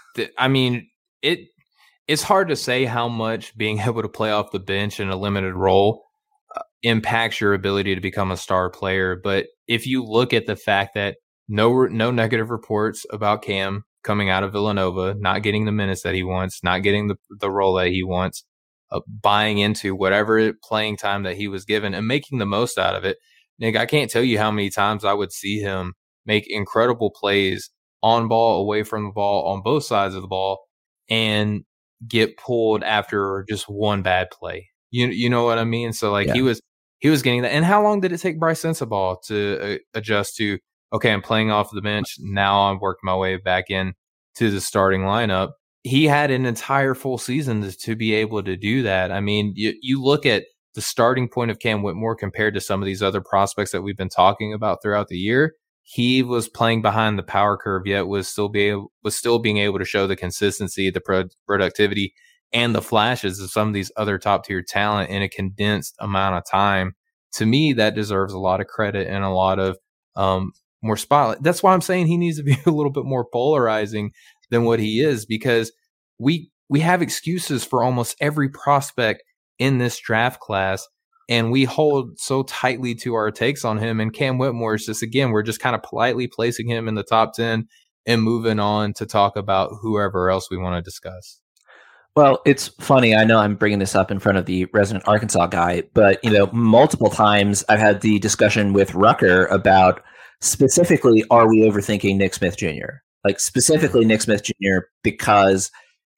it's hard to say how much being able to play off the bench in a limited role impacts your ability to become a star player. But if you look at the fact that no negative reports about Cam coming out of Villanova, not getting the minutes that he wants, not getting the role that he wants, buying into whatever playing time that he was given and making the most out of it. Nick, I can't tell you how many times I would see him make incredible plays on ball, away from the ball, on both sides of the ball, and get pulled after just one bad play. You know what I mean? So like he was getting that. And how long did it take Bryce Sensabaugh to adjust to, okay, I'm playing off the bench. Now I'm working my way back in to the starting lineup. He had an entire full season to be able to do that. I mean, you look at the starting point of Cam Whitmore compared to some of these other prospects that we've been talking about throughout the year. He was playing behind the power curve, yet was still being able to show the consistency, the productivity, and the flashes of some of these other top tier talent in a condensed amount of time. To me, that deserves a lot of credit and a lot of more spotlight. That's why I'm saying he needs to be a little bit more polarizing than what he is, because we have excuses for almost every prospect in this draft class, and we hold so tightly to our takes on him. And Cam Whitmore is just, again, we're just kind of politely placing him in the top 10 and moving on to talk about whoever else we want to discuss. Well, it's funny. I know I'm bringing this up in front of the resident Arkansas guy, but multiple times I've had the discussion with Rucker about specifically, are we overthinking Nick Smith Jr.? Like specifically Nick Smith Jr. because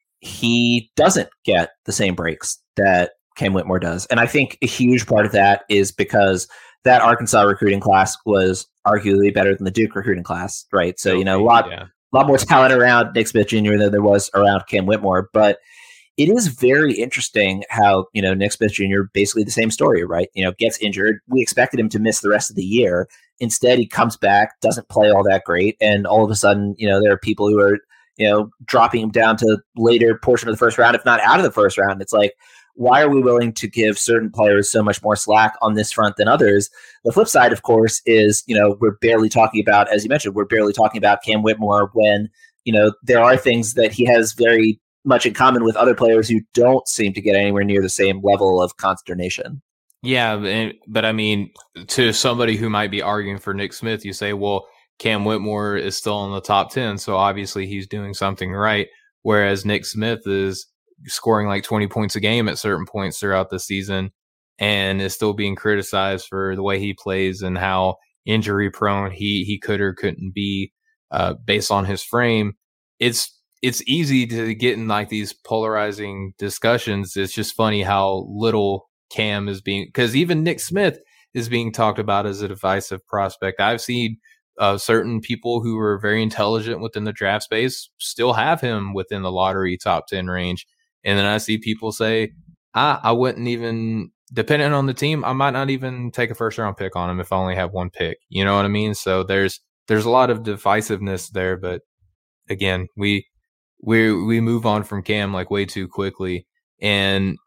he doesn't get the same breaks that Cam Whitmore does. And I think a huge part of that is because that Arkansas recruiting class was arguably better than the Duke recruiting class, right? So, a lot more talent around Nick Smith Jr. than there was around Cam Whitmore. But it is very interesting how, Nick Smith Jr., basically the same story, right? Gets injured. We expected him to miss the rest of the year. Instead, he comes back, doesn't play all that great. And all of a sudden, there are people who are, dropping him down to later portion of the first round, if not out of the first round. It's like, why are we willing to give certain players so much more slack on this front than others? The flip side, of course, is, we're barely talking about, as you mentioned, we're barely talking about Cam Whitmore when, there are things that he has very much in common with other players who don't seem to get anywhere near the same level of consternation. Yeah, but I mean, to somebody who might be arguing for Nick Smith, you say, well, Cam Whitmore is still in the top 10, so obviously he's doing something right, whereas Nick Smith is scoring like 20 points a game at certain points throughout the season and is still being criticized for the way he plays and how injury prone he could or couldn't be based on his frame. It's easy to get in like these polarizing discussions. It's just funny how little Cam is being, because even Nick Smith is being talked about as a divisive prospect. I've seen certain people who are very intelligent within the draft space still have him within the lottery top 10 range. And then I see people say, I wouldn't even, depending on the team, I might not even take a first round pick on him if I only have one pick. You know what I mean? So there's a lot of divisiveness there. But again, we move on from Cam like way too quickly. And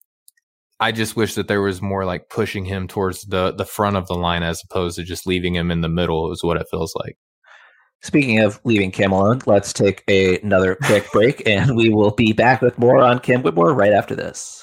I just wish that there was more like pushing him towards the front of the line as opposed to just leaving him in the middle is what it feels like. Speaking of leaving Cam alone, let's take another quick break, and we will be back with more on Cam Whitmore right after this.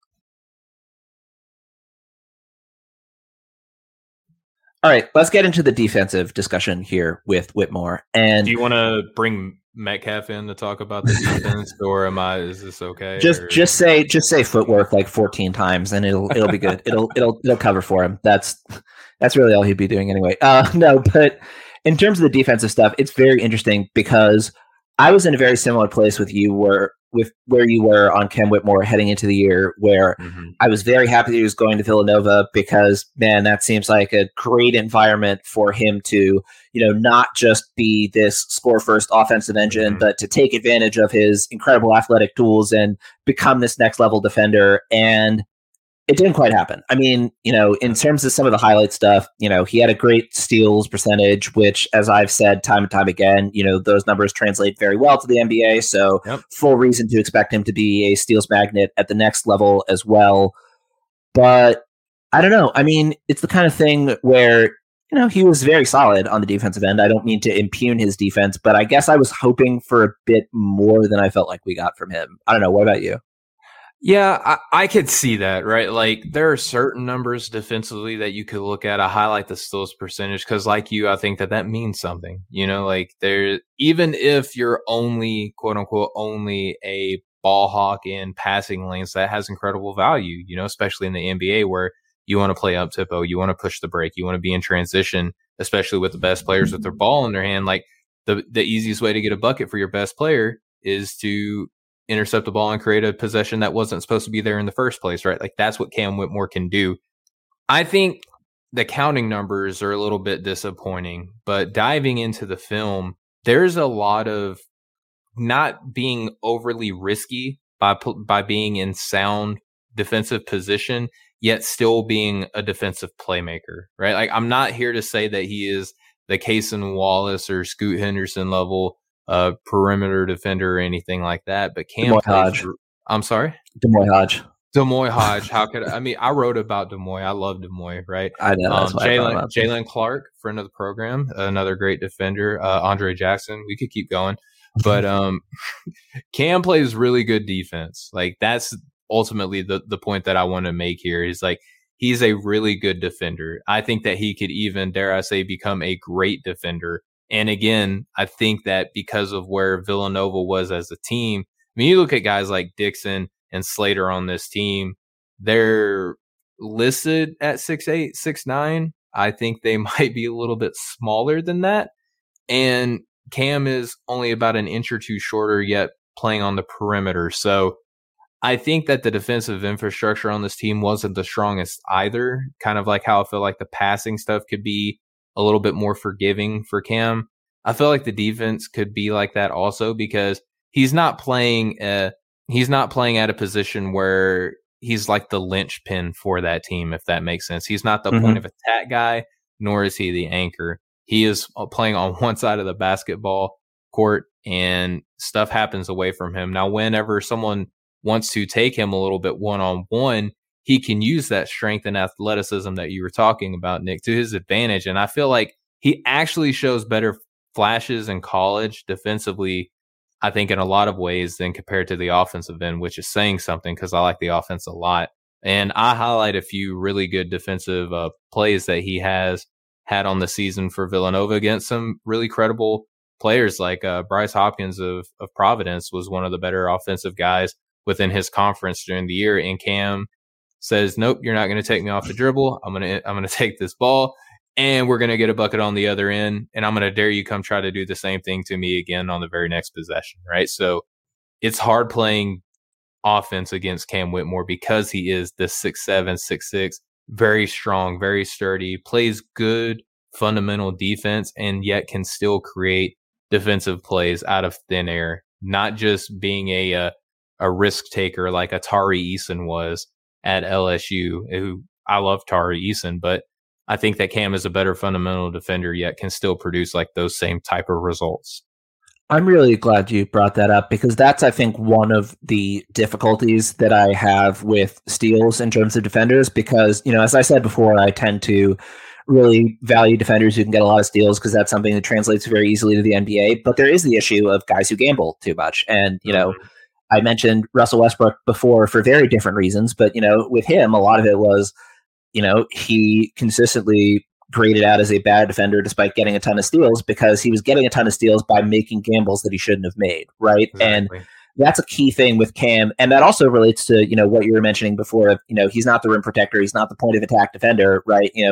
All right, let's get into the defensive discussion here with Whitmore. And do you want to bring Metcalf in to talk about the defense, or is this okay? Just say footwork like 14 times, and it'll be good. It'll cover for him. That's really all he'd be doing anyway. No, but in terms of the defensive stuff, it's very interesting because I was in a very similar place with you where you were on Cam Whitmore heading into the year, where I was very happy that he was going to Villanova because, man, that seems like a great environment for him to, not just be this score first offensive engine, but to take advantage of his incredible athletic tools and become this next level defender. And it didn't quite happen. I mean, in terms of some of the highlight stuff, he had a great steals percentage, which, as I've said time and time again, those numbers translate very well to the NBA. So full reason to expect him to be a steals magnet at the next level as well. But I don't know. I mean, it's the kind of thing where, he was very solid on the defensive end. I don't mean to impugn his defense, but I guess I was hoping for a bit more than I felt like we got from him. I don't know. What about you? Yeah, I could see that, right? Like, there are certain numbers defensively that you could look at. I highlight the steals percentage because, like you, I think that means something. Like even if you're only, quote unquote, only a ball hawk in passing lanes, that has incredible value, especially in the NBA where you want to play up tempo, you want to push the break, you want to be in transition, especially with the best players with their ball in their hand. Like, the easiest way to get a bucket for your best player is to intercept the ball and create a possession that wasn't supposed to be there in the first place, right? Like that's what Cam Whitmore can do. I think the counting numbers are a little bit disappointing, but diving into the film, there's a lot of not being overly risky by being in sound defensive position, yet still being a defensive playmaker, right? Like I'm not here to say that he is the Cason Wallace or Scoot Henderson level perimeter defender or anything like that, but Cam plays. I'm sorry, D'Moy Hodge. D'Moy Hodge. How could I mean? I wrote about D'Moy. I love D'Moy, right? I know. Jalen Clark, friend of the program, another great defender. Andre Jackson. We could keep going, but Cam plays really good defense. Like that's ultimately the point that I want to make here. Is like he's a really good defender. I think that he could even, dare I say, become a great defender. And again, I think that because of where Villanova was as a team, I mean, you look at guys like Dixon and Slater on this team, they're listed at 6'8", 6'9". I think they might be a little bit smaller than that. And Cam is only about an inch or two shorter, yet playing on the perimeter. So I think that the defensive infrastructure on this team wasn't the strongest either. Kind of like how I feel like the passing stuff could be a little bit more forgiving for Cam. I feel like the defense could be like that also because he's not playing at a position where he's like the linchpin for that team, if that makes sense. He's not the point of attack guy, nor is he the anchor. He is playing on one side of the basketball court and stuff happens away from him. Now, whenever someone wants to take him a little bit one-on-one, he can use that strength and athleticism that you were talking about, Nick, to his advantage. And I feel like he actually shows better flashes in college defensively, I think, in a lot of ways than compared to the offensive end, which is saying something because I like the offense a lot. And I highlight a few really good defensive plays that he has had on the season for Villanova against some really credible players like Bryce Hopkins of Providence was one of the better offensive guys within his conference during the year. And Cam says, nope, you're not going to take me off the dribble. I'm going to take this ball and we're going to get a bucket on the other end. And I'm going to dare you come try to do the same thing to me again on the very next possession. Right. So it's hard playing offense against Cam Whitmore because he is the 6'7", 6'6", very strong, very sturdy, plays good fundamental defense, and yet can still create defensive plays out of thin air, not just being a risk taker like a Tari Eason was at LSU, who I love Tari Eason, but I think that Cam is a better fundamental defender, yet can still produce like those same type of results. I'm really glad you brought that up because that's, I think, one of the difficulties that I have with steals in terms of defenders because, you know, as I said before, I tend to really value defenders who can get a lot of steals because that's something that translates very easily to the NBA. But there is the issue of guys who gamble too much. And, you know, I mentioned Russell Westbrook before for very different reasons, but, you know, with him, a lot of it was, you know, he consistently graded out as a bad defender despite getting a ton of steals because he was getting a ton of steals by making gambles that he shouldn't have made, right? Exactly. And that's a key thing with Cam. And that also relates to, you know, what you were mentioning before of, you know, he's not the rim protector. He's not the point of attack defender, right? You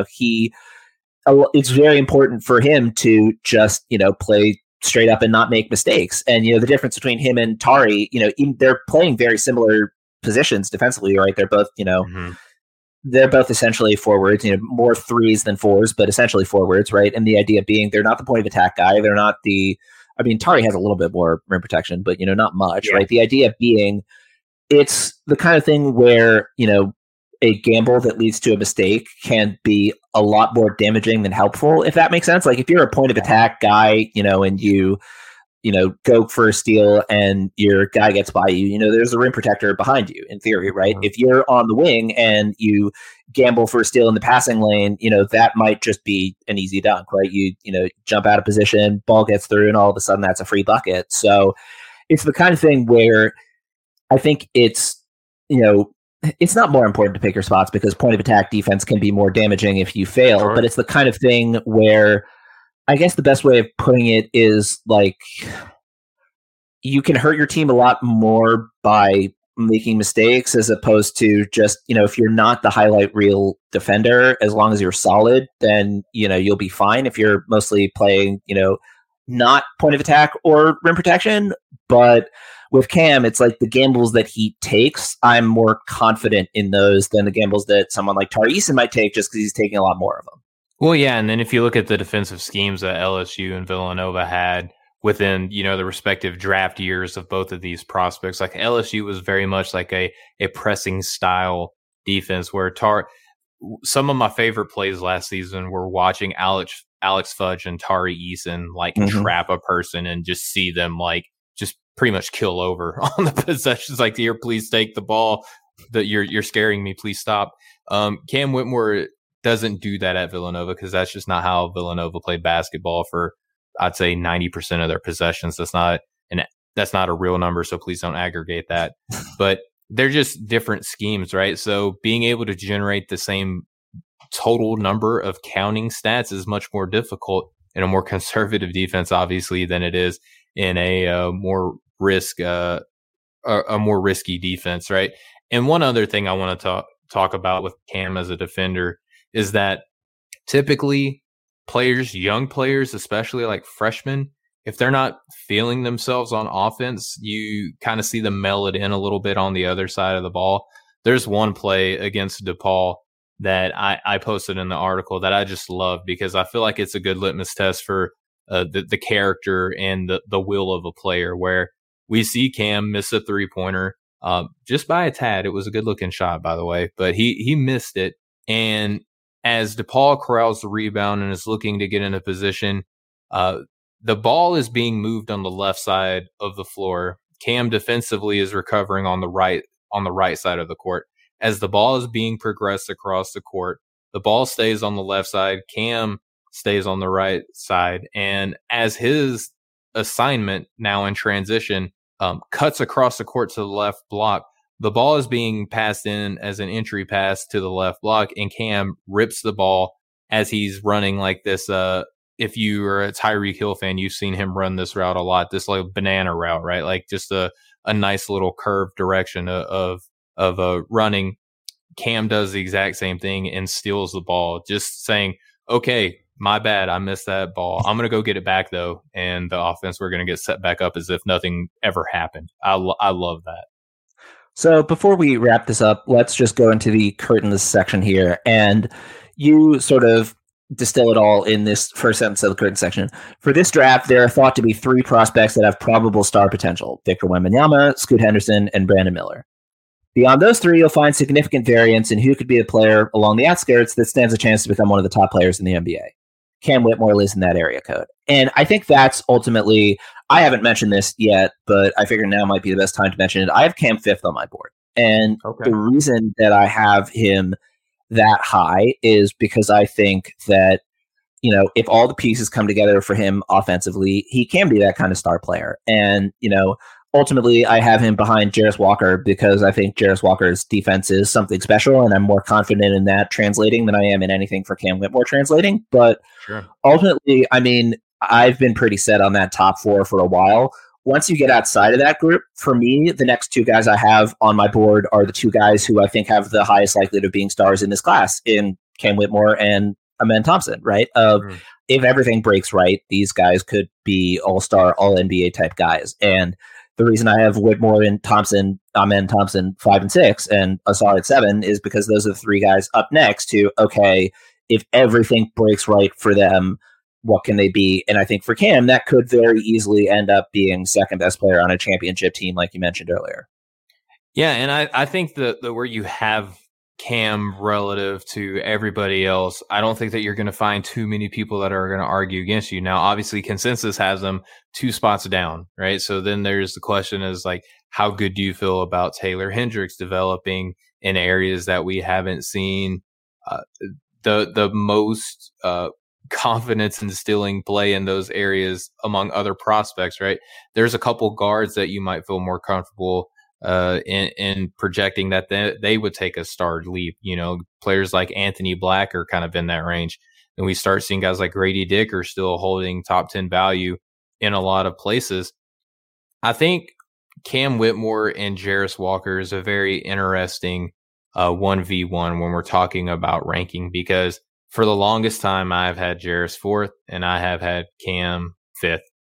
know, it's very important for him to just, you know, play straight up and not make mistakes. And, you know, the difference between him and Tari, you know, they're playing very similar positions defensively, right? They're both, you know, they're both essentially forwards, you know, more threes than fours, but essentially forwards, right? And the idea being they're not the point of attack guy. They're not Tari has a little bit more rim protection, but, you know, not much, right? The idea being it's the kind of thing where, you know, a gamble that leads to a mistake can be a lot more damaging than helpful, if that makes sense. Like if you're a point of attack guy, you know, and you go for a steal and your guy gets by you, you know, there's a rim protector behind you in theory, right? If you're on the wing and you gamble for a steal in the passing lane, you know, that might just be an easy dunk, right? You know, jump out of position, ball gets through, and all of a sudden that's a free bucket. So it's the kind of thing where I think it's, you know, it's not more important to pick your spots because point of attack defense can be more damaging if you fail, but it's the kind of thing where I guess the best way of putting it is like you can hurt your team a lot more by making mistakes as opposed to just, you know, if you're not the highlight reel defender, as long as you're solid, then, you know, you'll be fine. If you're mostly playing, you know, not point of attack or rim protection. But with Cam, it's like the gambles that he takes, I'm more confident in those than the gambles that someone like Tari Eason might take just because he's taking a lot more of them. Well, yeah, and then if you look at the defensive schemes that LSU and Villanova had within, the respective draft years of both of these prospects, like LSU was very much like a pressing style defense where some of my favorite plays last season were watching Alex Fudge and Tari Eason trap a person and just see them just pretty much kill over on the possessions. Like, here, please take the ball. That you're scaring me. Please stop. Cam Whitmore doesn't do that at Villanova because that's just not how Villanova played basketball for, I'd say, 90% of their possessions. That's not a real number, so please don't aggregate that. But they're just different schemes, right? So being able to generate the same total number of counting stats is much more difficult in a more conservative defense, obviously, than it is in a more risky defense, right? And one other thing I want to talk about with Cam as a defender is that typically young players, especially like freshmen, if they're not feeling themselves on offense, you kind of see them mail it in a little bit on the other side of the ball. There's one play against DePaul that I posted in the article that I just love because I feel like it's a good litmus test for the character and the will of a player, where we see Cam miss a 3-pointer just by a tad. It was a good looking shot, by the way, but he missed it. And as DePaul corrals the rebound and is looking to get in a position, the ball is being moved on the left side of the floor. Cam defensively is recovering on the right side of the court. As the ball is being progressed across the court, the ball stays on the left side. Cam stays on the right side. And as his assignment now in transition cuts across the court to the left block, the ball is being passed in as an entry pass to the left block, and Cam rips the ball as he's running like this. If you are a Tyreek Hill fan, you've seen him run this route a lot, this like banana route, right? Like just a nice little curved direction of running. Cam does the exact same thing and steals the ball, just saying, okay, my bad, I missed that ball. I'm going to go get it back, though. And the offense, we're going to get set back up as if nothing ever happened. I love that. So before we wrap this up, let's just go into the curtains section here. And you sort of distill it all in this first sentence of the curtain section. For this draft, there are thought to be 3 prospects that have probable star potential: Victor Wembanyama, Scoot Henderson, and Brandon Miller. Beyond those 3, you'll find significant variance in who could be a player along the outskirts that stands a chance to become one of the top players in the NBA. Cam Whitmore lives in that area code. And I think that's ultimately, I haven't mentioned this yet, but I figure now might be the best time to mention it. I have Cam 5th on my board. And the reason that I have him that high is because I think that, if all the pieces come together for him offensively, he can be that kind of star player. And, ultimately, I have him behind Jarace Walker because I think Jarace Walker's defense is something special, and I'm more confident in that translating than I am in anything for Cam Whitmore translating. But ultimately, I mean, I've been pretty set on that top 4 for a while. Once you get outside of that group, for me, the next 2 guys I have on my board are the 2 guys who I think have the highest likelihood of being stars in this class, in Cam Whitmore and Amen Thompson, right? If everything breaks right, these guys could be all-star, all-NBA type guys. And the reason I have Whitmore and Thompson, Amen Thompson 5 and 6, and Ausar at 7 is because those are the 3 guys up next to, okay, if everything breaks right for them, what can they be? And I think for Cam, that could very easily end up being second best player on a championship team, like you mentioned earlier. Yeah, and I think that where you have Cam relative to everybody else, I don't think that you're going to find too many people that are going to argue against you. Now, obviously, consensus has them 2 spots down, right? So then there's the question is like, how good do you feel about Taylor Hendricks developing in areas that we haven't seen the most confidence instilling play in those areas among other prospects, right? There's a couple guards that you might feel more comfortable in projecting that they would take a star leap. Players like Anthony Black are kind of in that range. And we start seeing guys like Grady Dick are still holding top 10 value in a lot of places. I think Cam Whitmore and Jarace Walker is a very interesting 1v1 when we're talking about ranking, because for the longest time I've had Jarace 4th and I have had Cam 5th.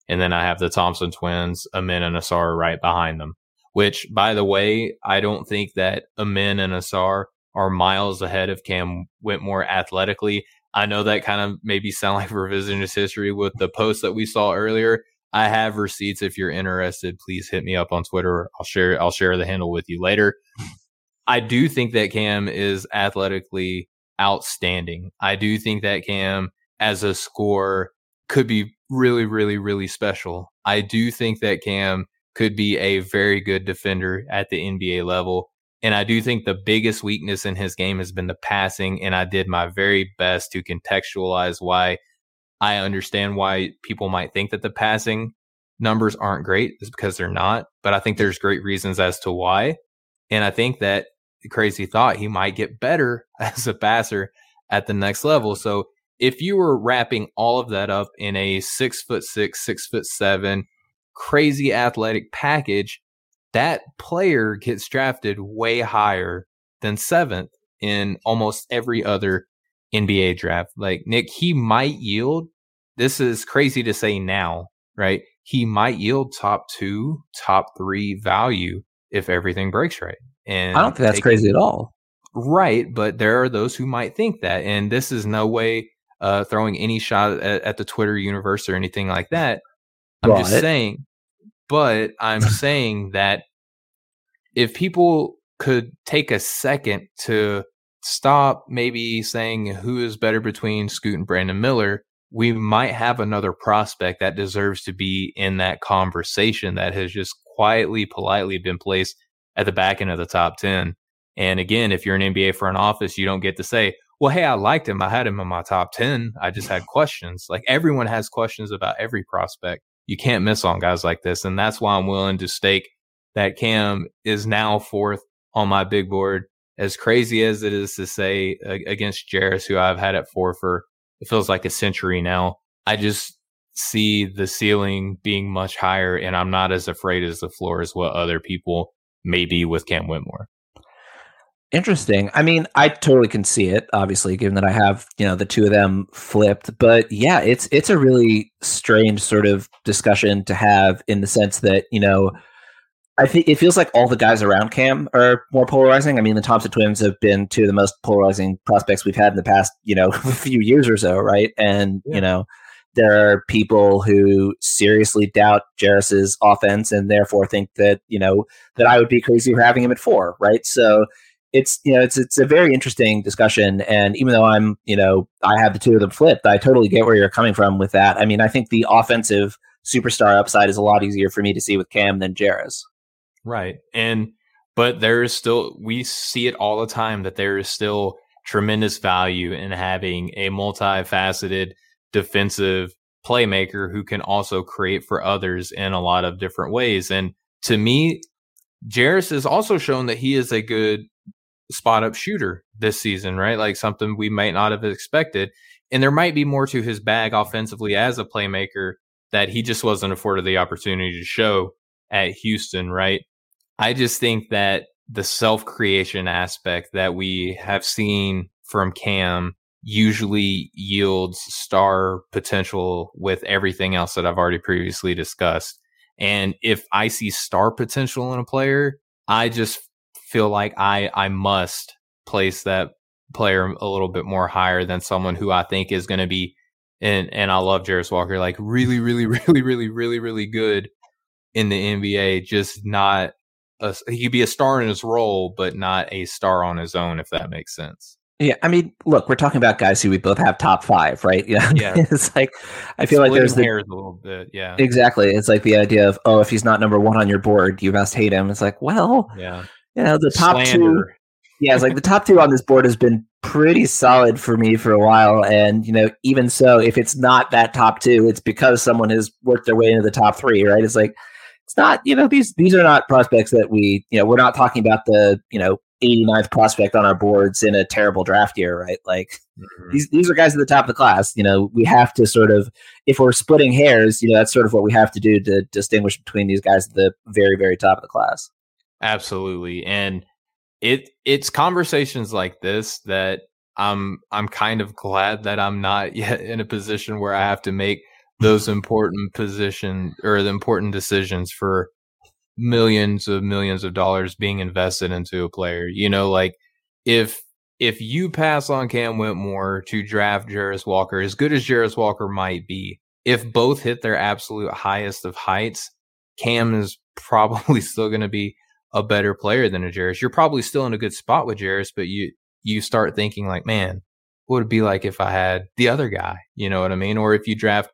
And then I have the Thompson twins, Amin and Asar right behind them, which, by the way, I don't think that Amin and Asar are miles ahead of Cam Whitmore athletically. I know that kind of maybe sound like revisionist history with the post that we saw earlier. I have receipts. If you're interested, please hit me up on Twitter. I'll share the handle with you later. I do think that Cam is athletically outstanding. I do think that Cam, as a scorer, could be really, really, really special. I do think that Cam could be a very good defender at the NBA level. And I do think the biggest weakness in his game has been the passing. And I did my very best to contextualize why I understand why people might think that the passing numbers aren't great. It's because they're not. But I think there's great reasons as to why. And I think that, crazy thought, he might get better as a passer at the next level. So if you were wrapping all of that up in a 6'6", 6'7", crazy athletic package, that player gets drafted way higher than 7th in almost every other NBA draft. Like, Nick, he might yield. This is crazy to say now, right? He might yield top 2, top 3 value if everything breaks right. And I don't think that's crazy at all. Right, but there are those who might think that. And this is no way throwing any shot at the Twitter universe or anything like that. I'm saying that if people could take a second to stop maybe saying who is better between Scoot and Brandon Miller, we might have another prospect that deserves to be in that conversation that has just quietly, politely been placed at the back end of the top 10. And again, if you're an NBA front office, you don't get to say, well, hey, I liked him. I had him in my top 10. I just had questions. Like, everyone has questions about every prospect. You can't miss on guys like this. And that's why I'm willing to stake that Cam is now 4th on my big board. As crazy as it is to say against Jarace, who I've had at 4 for, it feels like a century now. I just see the ceiling being much higher, and I'm not as afraid as the floor as what other people may be with Cam Whitmore. Interesting. I mean, I totally can see it, obviously, given that I have, the two of them flipped. But yeah, it's a really strange sort of discussion to have, in the sense that, I think it feels like all the guys around Cam are more polarizing. I mean, the Thompson twins have been two of the most polarizing prospects we've had in the past, few years or so, right? And, there are people who seriously doubt Jarace's offense and therefore think that, that I would be crazy for having him at 4, right? So it's a very interesting discussion. And even though I'm, I have the two of them flipped, I totally get where you're coming from with that. I mean, I think the offensive superstar upside is a lot easier for me to see with Cam than Jarace. Right. But there is still, we see it all the time, that there is still tremendous value in having a multifaceted defensive playmaker who can also create for others in a lot of different ways. And to me, Jarace has also shown that he is a good spot up shooter this season, right? Like, something we might not have expected. And there might be more to his bag offensively as a playmaker that he just wasn't afforded the opportunity to show at Houston, right? I just think that the self-creation aspect that we have seen from Cam usually yields star potential with everything else that I've already previously discussed. And if I see star potential in a player, I just feel like I must place that player a little bit more higher than someone who I think is going to be, and I love Jarace Walker, like really, really, really, really, really, really good in the NBA, just not he could be a star in his role, but not a star on his own, if that makes sense. Yeah, I mean, look, we're talking about guys who we both have top 5, right? Yeah, it's like, I feel like there's hairs a little bit. Yeah, exactly. It's like the idea of, if he's not number 1 on your board, you must hate him. It's like, well, yeah, the top Slander. 2. Yeah, it's like the top 2 on this board has been pretty solid for me for a while, and even so, if it's not that top 2, it's because someone has worked their way into the top 3, right? It's like, it's not, these are not prospects that we, we're not talking about the, 89th prospect on our boards in a terrible draft year, right? Like, these are guys at the top of the class. We have to sort of, if we're splitting hairs, that's sort of what we have to do to distinguish between these guys at the very, very top of the class. Absolutely. And it's conversations like this that I'm kind of glad that I'm not yet in a position where I have to make those important position or the important decisions for millions of dollars being invested into a player. You know, like if you pass on Cam Whitmore to draft Jarace Walker, as good as Jarace Walker might be, if both hit their absolute highest of heights, Cam is probably still going to be a better player than a Jarace. You're probably still in a good spot with Jarace, but you start thinking like, man, what would it be like if I had the other guy? You know what I mean? Or if you draft,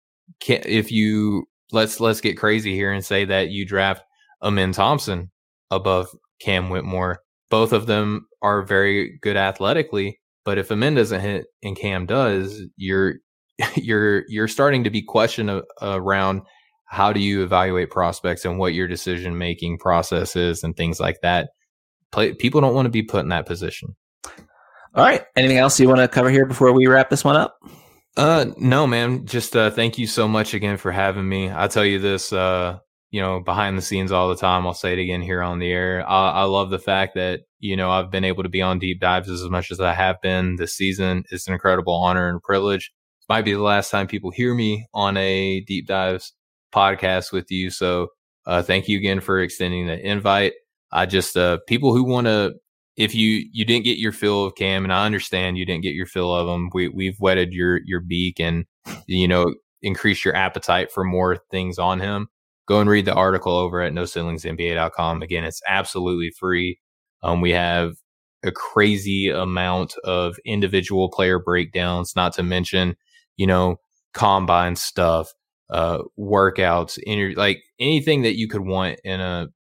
let's get crazy here and say that you draft Amen Thompson above Cam Whitmore. Both of them are very good athletically, but if Amen doesn't hit and Cam does, you're starting to be questioned around how do you evaluate prospects and what your decision making process is and things like that. People don't want to be put in that position. All right. Anything else you want to cover here before we wrap this one up? No, man. Just thank you so much again for having me. I'll tell you this, behind the scenes all the time. I'll say it again here on the air. I love the fact that, I've been able to be on Deep Dives as much as I have been this season. It's an incredible honor and privilege. It might be the last time people hear me on a Deep Dives podcast with you. So thank you again for extending the invite. I just, people who want to, if you didn't get your fill of Cam, and I understand you didn't get your fill of him, we've whetted your beak and, increased your appetite for more things on him. Go and read the article over at NoCeilingsNBA.com. Again, it's absolutely free. We have a crazy amount of individual player breakdowns, not to mention, combine stuff, workouts, like anything that you could want in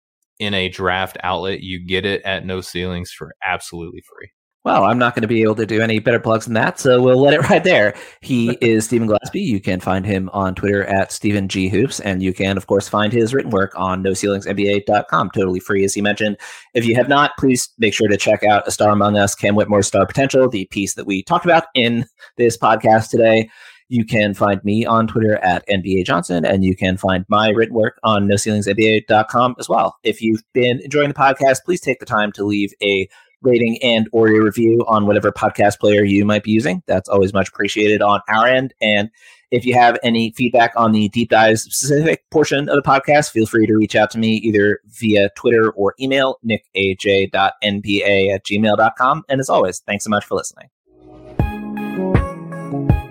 a draft outlet. You get it at No Ceilings for absolutely free. Well, I'm not going to be able to do any better plugs than that, so we'll let it right there. He is Stephen Glaspie. You can find him on Twitter at Stephen G. Hoops, and you can, of course, find his written work on NoCeilingsNBA.com, totally free, as he mentioned. If you have not, please make sure to check out A Star Among Us, Cam Whitmore's Star Potential, the piece that we talked about in this podcast today. You can find me on Twitter at NBA Johnson, and you can find my written work on NoCeilingsNBA.com as well. If you've been enjoying the podcast, please take the time to leave a rating and or a review on whatever podcast player you might be using. That's always much appreciated on our end. And if you have any feedback on the Deep Dive specific portion of the podcast, feel free to reach out to me either via Twitter or email, nickaj.nba@gmail.com. And as always, thanks so much for listening.